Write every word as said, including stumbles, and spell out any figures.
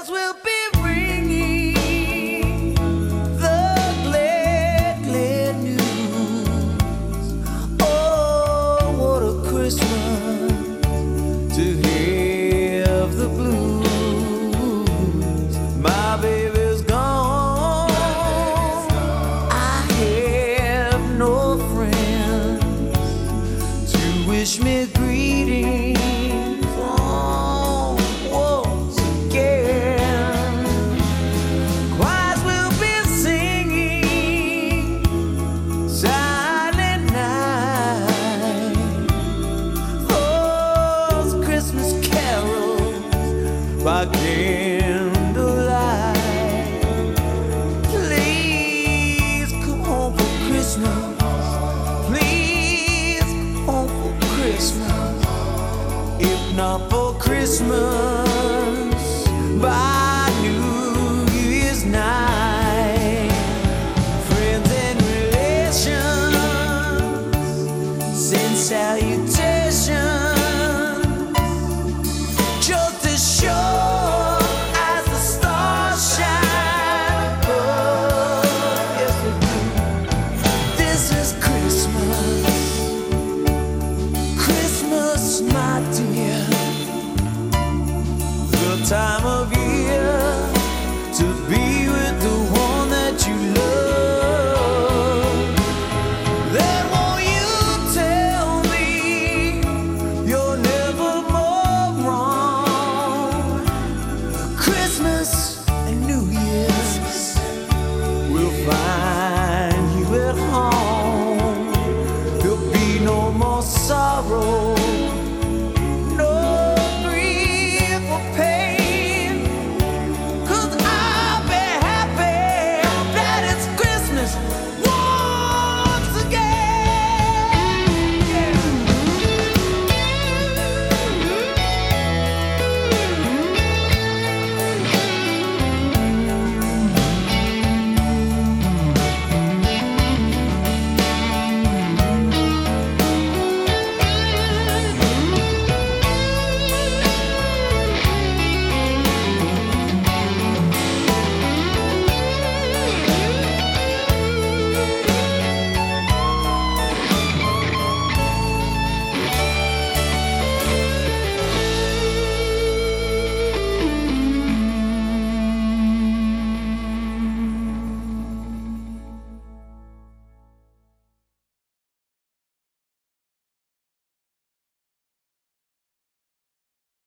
bells will be ringing the glad, glad news. Oh, what a Christmas to have the blues. My baby's gone, I have no friends to wish me greetings. By candlelight, please come home for Christmas. Please come home for Christmas. If not for Christmas, by New Year's night. Friends and relations send salutations. Just as sure as the stars shine above, yes they do. This is Christmas, Christmas, my dear, the time of